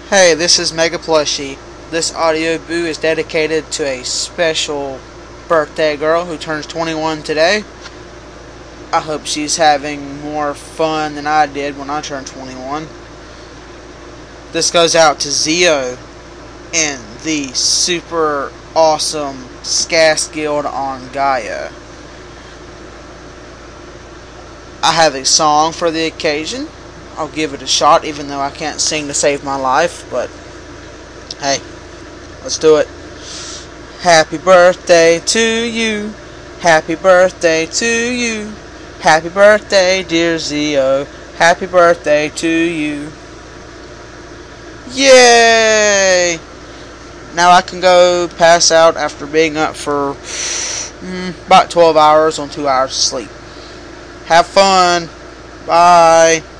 Hey, this is Mega Plushie. This audio boo is dedicated to a special birthday girl who turns 21 today. I hope she's having more fun than I did when I turned 21. This goes out to Zio and the super awesome Skas Guild on Gaia. I have a song for the occasion. I'll give it a shot, even though I can't sing to save my life, but hey, let's do it. Happy birthday to you. Happy birthday to you. Happy birthday, dear Zio. Happy birthday to you. Yay! Now I can go pass out after being up for about 12 hours on 2 hours of sleep. Have fun. Bye.